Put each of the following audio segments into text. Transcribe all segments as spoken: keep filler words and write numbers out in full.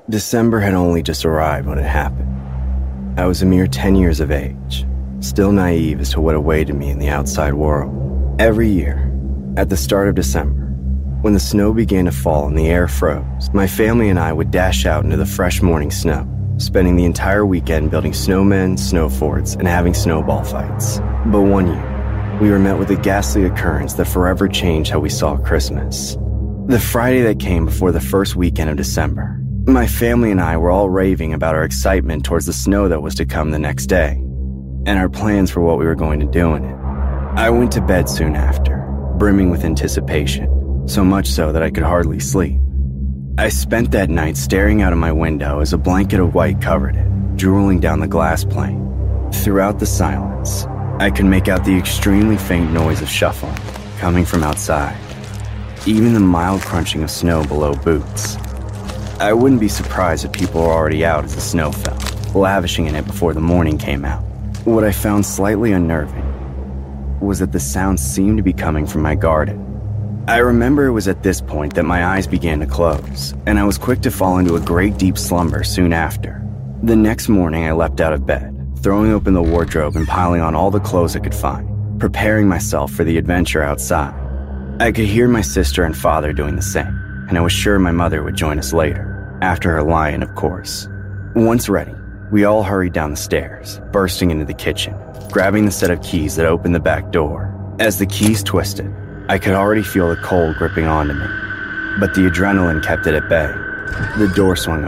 December had only just arrived when it happened. I was a mere ten years of age, still naive as to what awaited me in the outside world. Every year, at the start of December, when the snow began to fall and the air froze, my family and I would dash out into the fresh morning snow, spending the entire weekend building snowmen, snow forts, and having snowball fights. But one year, we were met with a ghastly occurrence that forever changed how we saw Christmas. The Friday that came before the first weekend of December, my family and I were all raving about our excitement towards the snow that was to come the next day, and our plans for what we were going to do in it. I went to bed soon after, brimming with anticipation, so much so that I could hardly sleep. I spent that night staring out of my window as a blanket of white covered it, drooling down the glass pane. Throughout the silence, I could make out the extremely faint noise of shuffling coming from outside, even the mild crunching of snow below boots. I wouldn't be surprised if people were already out as the snow fell, lavishing in it before the morning came out. What I found slightly unnerving was that the sound seemed to be coming from my garden. I remember it was at this point that my eyes began to close, and I was quick to fall into a great deep slumber soon after. The next morning I leapt out of bed, throwing open the wardrobe and piling on all the clothes I could find, preparing myself for the adventure outside. I could hear my sister and father doing the same, and I was sure my mother would join us later, after her lion, of course. Once ready, we all hurried down the stairs, bursting into the kitchen, grabbing the set of keys that opened the back door. As the keys twisted, I could already feel the cold gripping onto me, but the adrenaline kept it at bay. The door swung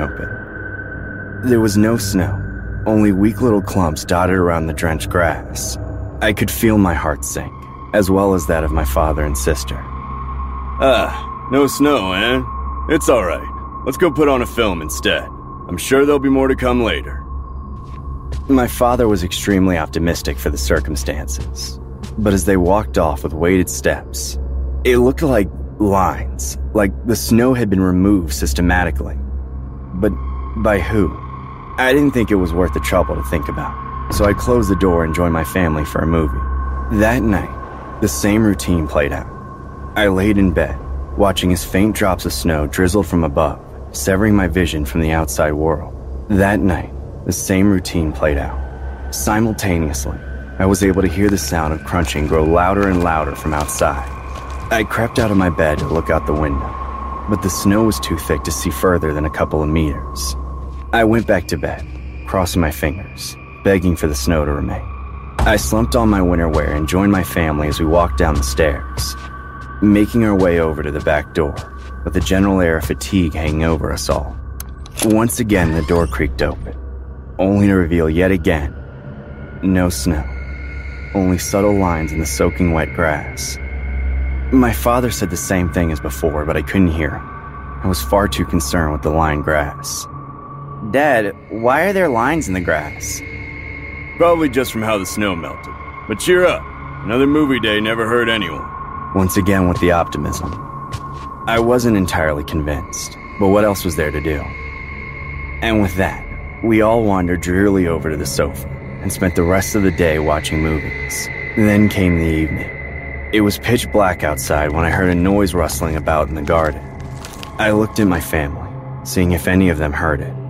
open. There was no snow, only weak little clumps dotted around the drenched grass. I could feel my heart sink, as well as that of my father and sister. Ah, no snow, eh? It's alright. Let's go put on a film instead. I'm sure there'll be more to come later. My father was extremely optimistic for the circumstances, but as they walked off with weighted steps, it looked like lines, like the snow had been removed systematically. But by who? I didn't think it was worth the trouble to think about, so I closed the door and joined my family for a movie. That night, the same routine played out. I laid in bed, watching as faint drops of snow drizzled from above, severing my vision from the outside world. That night, the same routine played out. Simultaneously, I was able to hear the sound of crunching grow louder and louder from outside. I crept out of my bed to look out the window, but the snow was too thick to see further than a couple of meters. I went back to bed, crossing my fingers, begging for the snow to remain. I slumped on my winter wear and joined my family as we walked down the stairs, making our way over to the back door, with a general air of fatigue hanging over us all. Once again, the door creaked open, only to reveal yet again, no snow, only subtle lines in the soaking wet grass. My father said the same thing as before, but I couldn't hear him. I was far too concerned with the lying grass. Dad, why are there lines in the grass? Probably just from how the snow melted. But cheer up, another movie day never hurt anyone. Once again with the optimism. I wasn't entirely convinced, but what else was there to do? And with that, we all wandered drearily over to the sofa and spent the rest of the day watching movies. Then came the evening. It was pitch black outside when I heard a noise rustling about in the garden. I looked at my family, seeing if any of them heard it.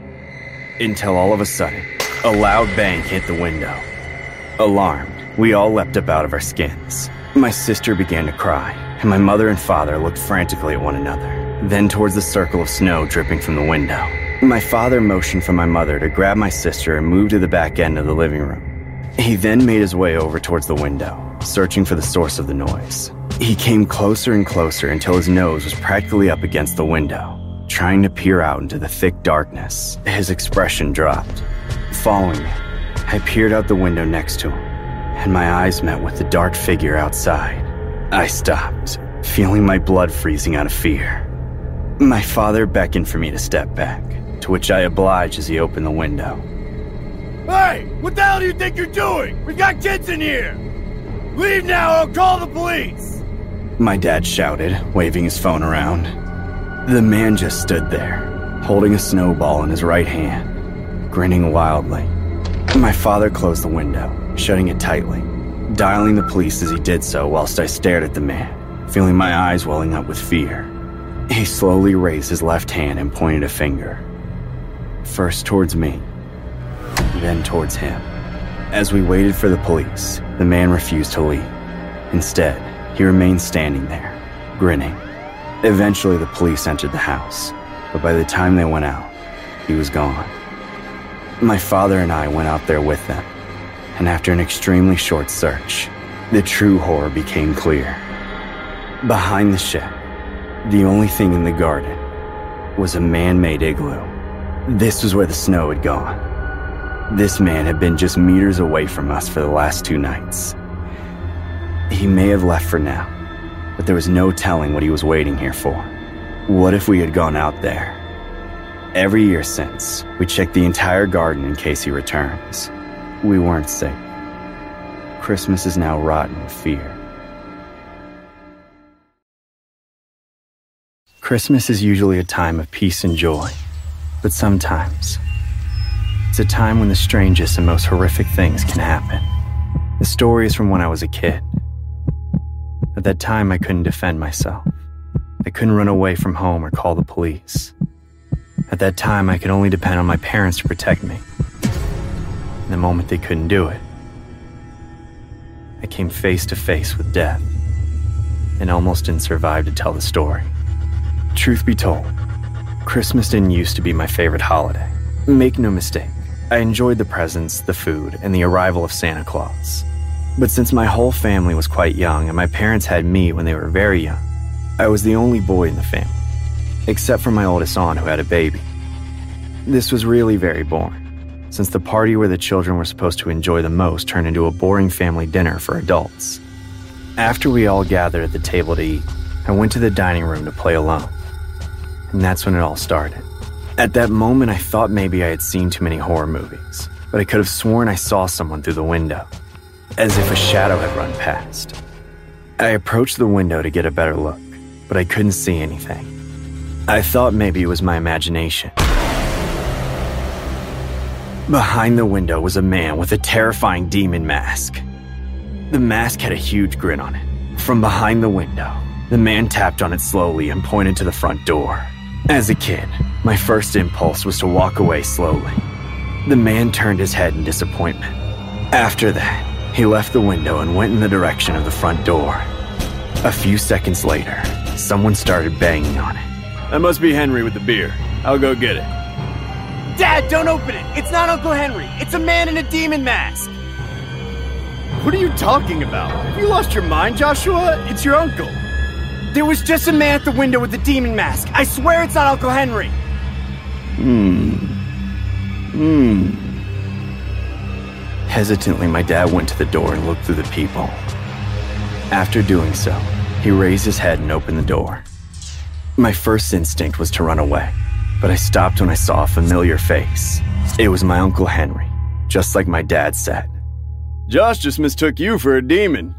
Until all of a sudden, a loud bang hit the window. Alarmed, we all leapt up out of our skins. My sister began to cry, and my mother and father looked frantically at one another, then towards the circle of snow dripping from the window. My father motioned for my mother to grab my sister and move to the back end of the living room. He then made his way over towards the window, searching for the source of the noise. He came closer and closer until his nose was practically up against the window, trying to peer out into the thick darkness. His expression dropped. Following me, I peered out the window next to him, and my eyes met with the dark figure outside. I stopped, feeling my blood freezing out of fear. My father beckoned for me to step back, to which I obliged as he opened the window. Hey, what the hell do you think you're doing? We got kids in here! Leave now or I'll call the police! My dad shouted, waving his phone around. The man just stood there, holding a snowball in his right hand, grinning wildly. My father closed the window, shutting it tightly, dialing the police as he did so whilst I stared at the man, feeling my eyes welling up with fear. He slowly raised his left hand and pointed a finger. First towards me, then towards him. As we waited for the police, the man refused to leave. Instead, he remained standing there, grinning. Eventually, the police entered the house, but by the time they went out, he was gone. My father and I went out there with them, and after an extremely short search, the true horror became clear. Behind the shed, the only thing in the garden was a man-made igloo. This was where the snow had gone. This man had been just meters away from us for the last two nights. He may have left for now, but there was no telling what he was waiting here for. What if we had gone out there? Every year since, we checked the entire garden in case he returns. We weren't safe. Christmas is now rotten with fear. Christmas is usually a time of peace and joy, but sometimes it's a time when the strangest and most horrific things can happen. The story is from when I was a kid. At that time, I couldn't defend myself. I couldn't run away from home or call the police. At that time, I could only depend on my parents to protect me. And the moment they couldn't do it, I came face to face with death and almost didn't survive to tell the story. Truth be told, Christmas didn't used to be my favorite holiday. Make no mistake, I enjoyed the presents, the food, and the arrival of Santa Claus. But since my whole family was quite young and my parents had me when they were very young, I was the only boy in the family, except for my oldest aunt who had a baby. This was really very boring, since the party where the children were supposed to enjoy the most turned into a boring family dinner for adults. After we all gathered at the table to eat, I went to the dining room to play alone. And that's when it all started. At that moment, I thought maybe I had seen too many horror movies, but I could have sworn I saw someone through the window, as if a shadow had run past. I approached the window to get a better look, but I couldn't see anything. I thought maybe it was my imagination. Behind the window was a man with a terrifying demon mask. The mask had a huge grin on it. From behind the window, the man tapped on it slowly and pointed to the front door. As a kid, my first impulse was to walk away slowly. The man turned his head in disappointment. After that, he left the window and went in the direction of the front door. A few seconds later, someone started banging on it. That must be Henry with the beer. I'll go get it. Dad, don't open it! It's not Uncle Henry! It's a man in a demon mask! What are you talking about? Have you lost your mind, Joshua? It's your uncle. There was just a man at the window with a demon mask. I swear it's not Uncle Henry. Hmm. Hmm. Hesitantly, my dad went to the door and looked through the peephole. After doing so, he raised his head and opened the door. My first instinct was to run away, but I stopped when I saw a familiar face. It was my Uncle Henry, just like my dad said. Josh just mistook you for a demon.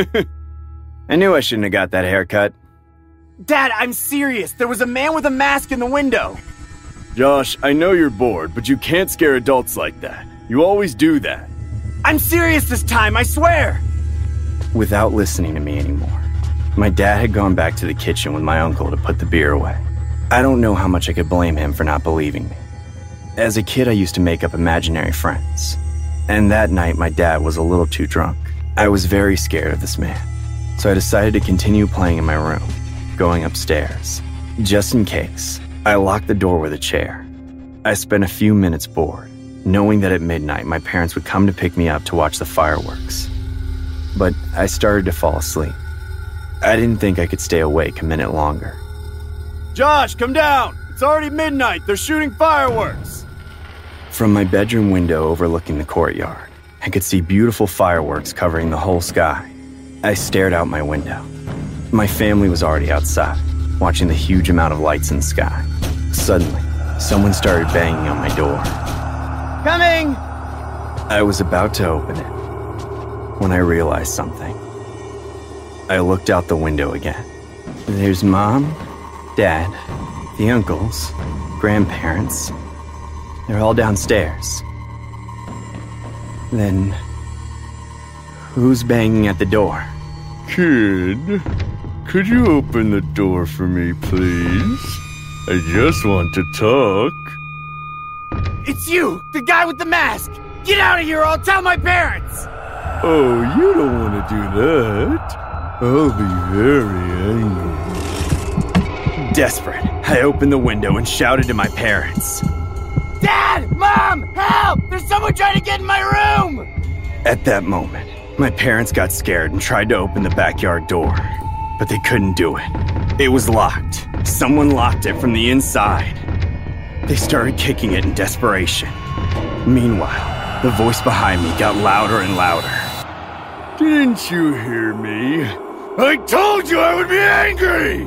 I knew I shouldn't have got that haircut. Dad, I'm serious. There was a man with a mask in the window. Josh, I know you're bored, but you can't scare adults like that. You always do that. I'm serious this time, I swear. Without listening to me anymore, my dad had gone back to the kitchen with my uncle to put the beer away. I don't know how much I could blame him for not believing me. As a kid, I used to make up imaginary friends. And that night, my dad was a little too drunk. I was very scared of this man, so I decided to continue playing in my room, going upstairs. Just in case, I locked the door with a chair. I spent a few minutes bored, knowing that at midnight my parents would come to pick me up to watch the fireworks. But I started to fall asleep. I didn't think I could stay awake a minute longer. Josh, come down! It's already midnight. They're shooting fireworks! From my bedroom window overlooking the courtyard, I could see beautiful fireworks covering the whole sky. I stared out my window. My family was already outside, watching the huge amount of lights in the sky. Suddenly, someone started banging on my door. Coming! I was about to open it when I realized something. I looked out the window again. There's Mom, Dad, the uncles, grandparents. They're all downstairs. Then, who's banging at the door? Kid, could you open the door for me, please? I just want to talk. It's you, the guy with the mask! Get out of here or I'll tell my parents! Oh, you don't want to do that. I'll be very angry. Desperate, I opened the window and shouted to my parents. Dad! Mom! Help! There's someone trying to get in my room! At that moment, my parents got scared and tried to open the backyard door, but they couldn't do it. It was locked. Someone locked it from the inside. They started kicking it in desperation. Meanwhile, the voice behind me got louder and louder. Didn't you hear me? I told you I would be angry!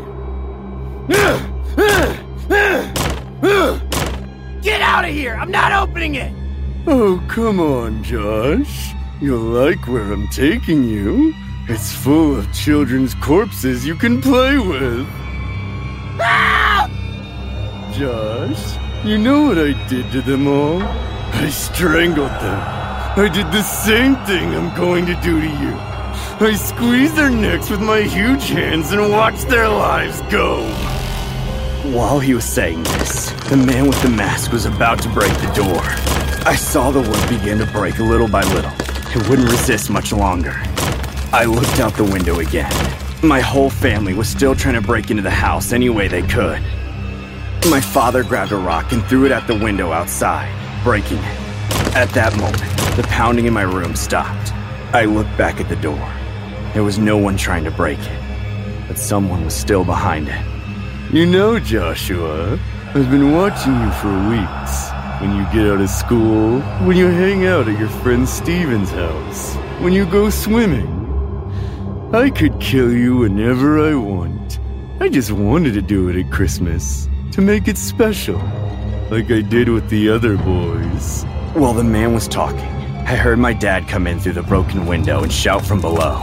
Get out of here! I'm not opening it! Oh, come on, Josh. You'll like where I'm taking you. It's full of children's corpses you can play with. Help! Josh, you know what I did to them all? I strangled them. I did the same thing I'm going to do to you. I squeezed their necks with my huge hands and watched their lives go. While he was saying this, the man with the mask was about to break the door. I saw the wood begin to break little by little. It wouldn't resist much longer. I looked out the window again. My whole family was still trying to break into the house any way they could. My father grabbed a rock and threw it at the window outside, breaking it. At that moment, the pounding in my room stopped. I looked back at the door. There was no one trying to break it, but someone was still behind it. You know, Joshua, I've been watching you for weeks. When you get out of school, when you hang out at your friend Steven's house, when you go swimming. I could kill you whenever I want. I just wanted to do it at Christmas, to make it special, like I did with the other boys. While the man was talking, I heard my dad come in through the broken window and shout from below.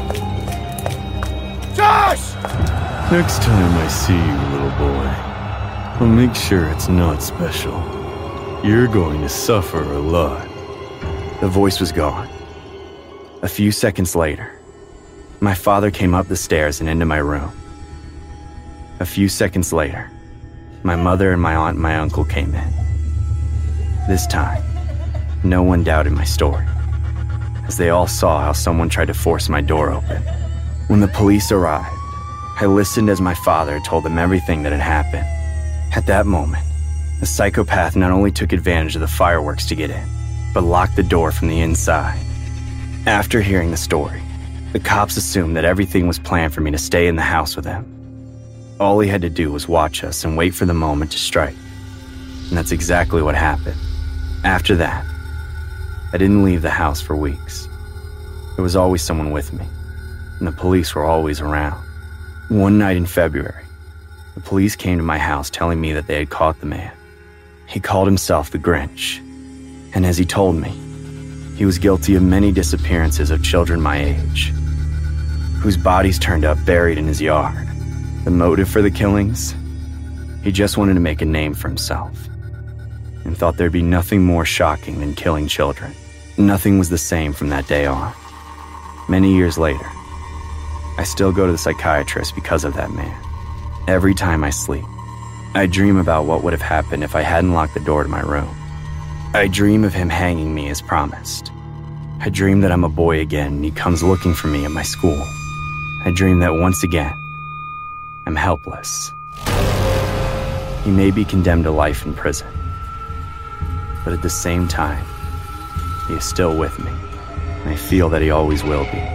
Josh! Next time I see you, little boy, I'll make sure it's not special. You're going to suffer a lot. The voice was gone. A few seconds later, my father came up the stairs and into my room. A few seconds later, my mother and my aunt and my uncle came in. This time, no one doubted my story, as they all saw how someone tried to force my door open. When the police arrived, I listened as my father told them everything that had happened. At that moment, the psychopath not only took advantage of the fireworks to get in, but locked the door from the inside. After hearing the story, the cops assumed that everything was planned for me to stay in the house with him. All he had to do was watch us and wait for the moment to strike. And that's exactly what happened. After that, I didn't leave the house for weeks. There was always someone with me, and the police were always around. One night in February, the police came to my house telling me that they had caught the man. He called himself the Grinch, and as he told me, he was guilty of many disappearances of children my age, whose bodies turned up buried in his yard. The motive for the killings? He just wanted to make a name for himself, and thought there'd be nothing more shocking than killing children. Nothing was the same from that day on. Many years later, I still go to the psychiatrist because of that man. Every time I sleep, I dream about what would have happened if I hadn't locked the door to my room. I dream of him hanging me as promised. I dream that I'm a boy again and he comes looking for me at my school. I dream that once again, I'm helpless. He may be condemned to life in prison, but at the same time, he is still with me, and I feel that he always will be.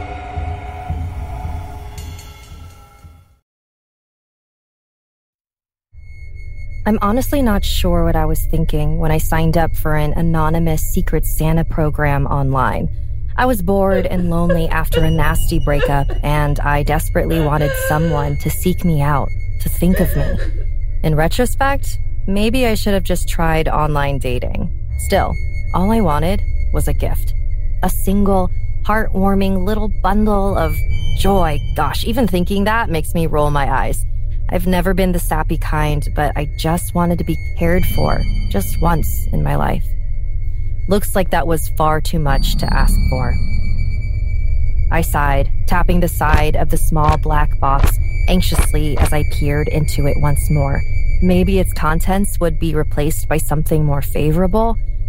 I'm honestly not sure what I was thinking when I signed up for an anonymous Secret Santa program online. I was bored and lonely after a nasty breakup, and I desperately wanted someone to seek me out, to think of me. In retrospect, maybe I should have just tried online dating. Still, all I wanted was a gift. A single, heartwarming little bundle of joy. Gosh, even thinking that makes me roll my eyes. I've never been the sappy kind, but I just wanted to be cared for, just once in my life. Looks like that was far too much to ask for. I sighed, tapping the side of the small black box anxiously as I peered into it once more. Maybe its contents would be replaced by something more favorable.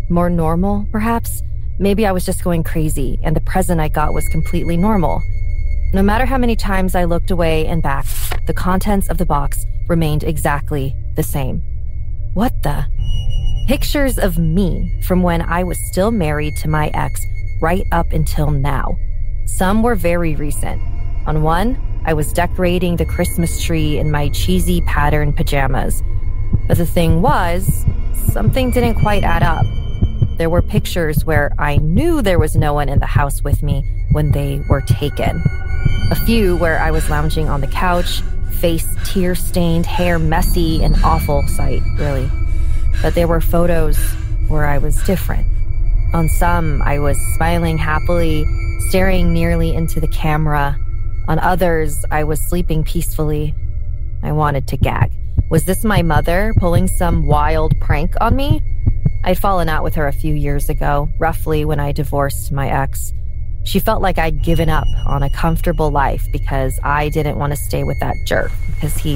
More normal, perhaps? Maybe I was just going crazy, and the present I got was completely normal. No matter how many times I looked away and back, the contents of the box remained exactly the same. What the? Pictures of me from when I was still married to my ex right up until now. Some were very recent. On one, I was decorating the Christmas tree in my cheesy patterned pajamas. But the thing was, something didn't quite add up. There were pictures where I knew there was no one in the house with me when they were taken. A few where I was lounging on the couch, face tear-stained, hair messy, an awful sight, really. But there were photos where I was different. On some, I was smiling happily, staring nearly into the camera. On others, I was sleeping peacefully. I wanted to gag. Was this my mother pulling some wild prank on me? I'd fallen out with her a few years ago, roughly when I divorced my ex. She felt like I'd given up on a comfortable life because I didn't want to stay with that jerk, because he...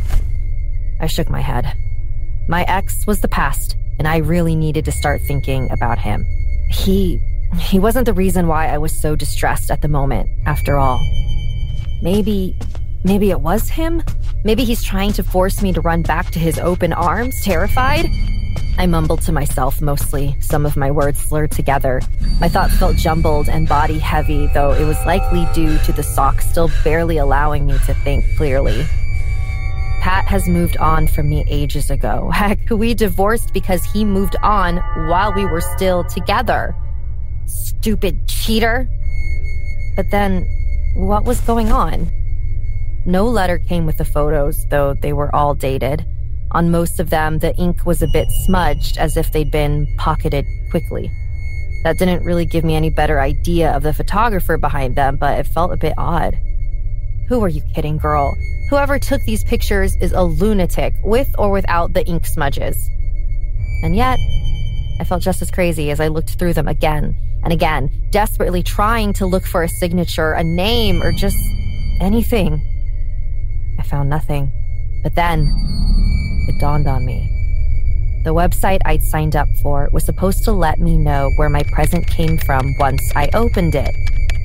I shook my head. My ex was the past, and I really needed to start thinking about him. He... he wasn't the reason why I was so distressed at the moment, after all. Maybe... maybe it was him? Maybe he's trying to force me to run back to his open arms, terrified? I mumbled to myself mostly, some of my words slurred together. My thoughts felt jumbled and body heavy, though it was likely due to the sock still barely allowing me to think clearly. Pat has moved on from me ages ago. Heck, we divorced because he moved on while we were still together. Stupid cheater. But then, what was going on? No letter came with the photos, though they were all dated. On most of them, the ink was a bit smudged, as if they'd been pocketed quickly. That didn't really give me any better idea of the photographer behind them, but it felt a bit odd. Who are you kidding, girl? Whoever took these pictures is a lunatic, with or without the ink smudges. And yet, I felt just as crazy as I looked through them again and again, desperately trying to look for a signature, a name, or just anything. I found nothing. But then, it dawned on me. The website I'd signed up for was supposed to let me know where my present came from once I opened it.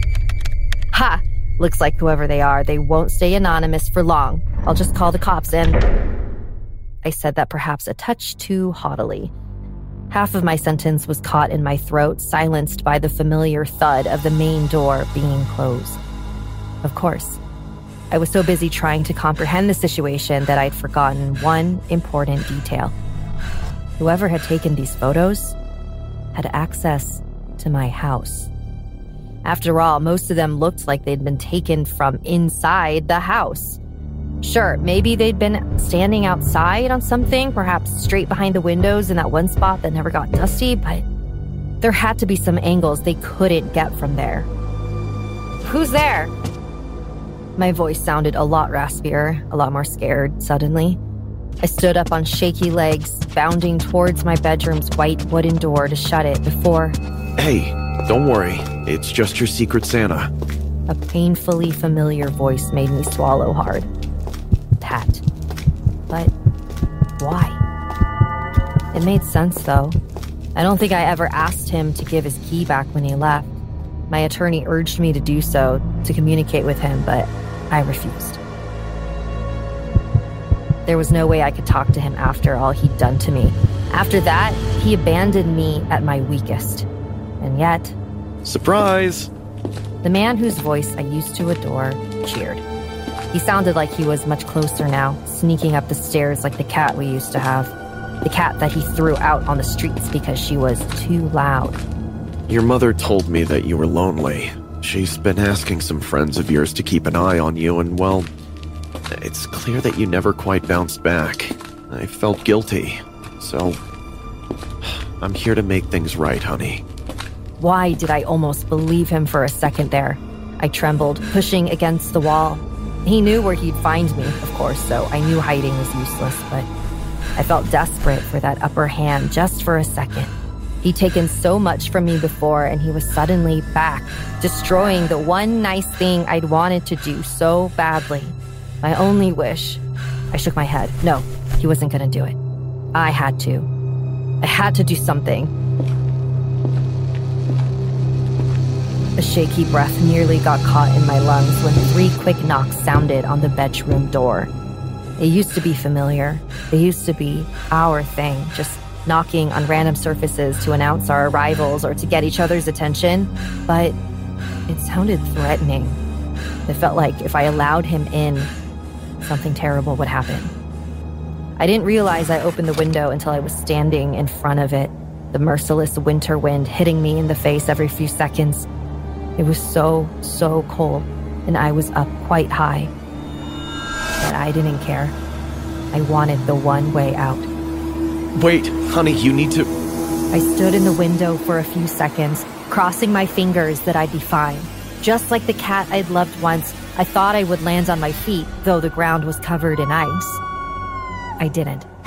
Ha! Looks like whoever they are, they won't stay anonymous for long. I'll just call the cops and... I said that perhaps a touch too haughtily. Half of my sentence was caught in my throat, silenced by the familiar thud of the main door being closed. Of course. I was so busy trying to comprehend the situation that I'd forgotten one important detail. Whoever had taken these photos had access to my house. After all, most of them looked like they'd been taken from inside the house. Sure, maybe they'd been standing outside on something, perhaps straight behind the windows in that one spot that never got dusty, but there had to be some angles they couldn't get from there. Who's there? My voice sounded a lot raspier, a lot more scared, suddenly. I stood up on shaky legs, bounding towards my bedroom's white wooden door to shut it before... Hey, don't worry. It's just your Secret Santa. A painfully familiar voice made me swallow hard. Pat. But why? It made sense, though. I don't think I ever asked him to give his key back when he left. My attorney urged me to do so, to communicate with him, but I refused. There was no way I could talk to him after all he'd done to me. After that, he abandoned me at my weakest. And yet... Surprise! The man whose voice I used to adore cheered. He sounded like he was much closer now, sneaking up the stairs like the cat we used to have. The cat that he threw out on the streets because she was too loud. Your mother told me that you were lonely. She's been asking some friends of yours to keep an eye on you, and well, it's clear that you never quite bounced back. I felt guilty, so I'm here to make things right, honey. Why did I almost believe him for a second there? I trembled, pushing against the wall. He knew where he'd find me, of course, so I knew hiding was useless, but I felt desperate for that upper hand just for a second. He'd taken so much from me before, and he was suddenly back, destroying the one nice thing I'd wanted to do so badly. My only wish. I shook my head. No, he wasn't going to do it. I had to. I had to do something. A shaky breath nearly got caught in my lungs when three quick knocks sounded on the bedroom door. It used to be familiar. It used to be our thing, just knocking on random surfaces to announce our arrivals or to get each other's attention, but it sounded threatening. It felt like if I allowed him in, something terrible would happen. I didn't realize I opened the window until I was standing in front of it, the merciless winter wind hitting me in the face every few seconds. It was so, so cold, and I was up quite high. But I didn't care. I wanted the one way out. Wait, honey, you need to... I stood in the window for a few seconds, crossing my fingers that I'd be fine. Just like the cat I'd loved once, I thought I would land on my feet, though the ground was covered in ice. I didn't.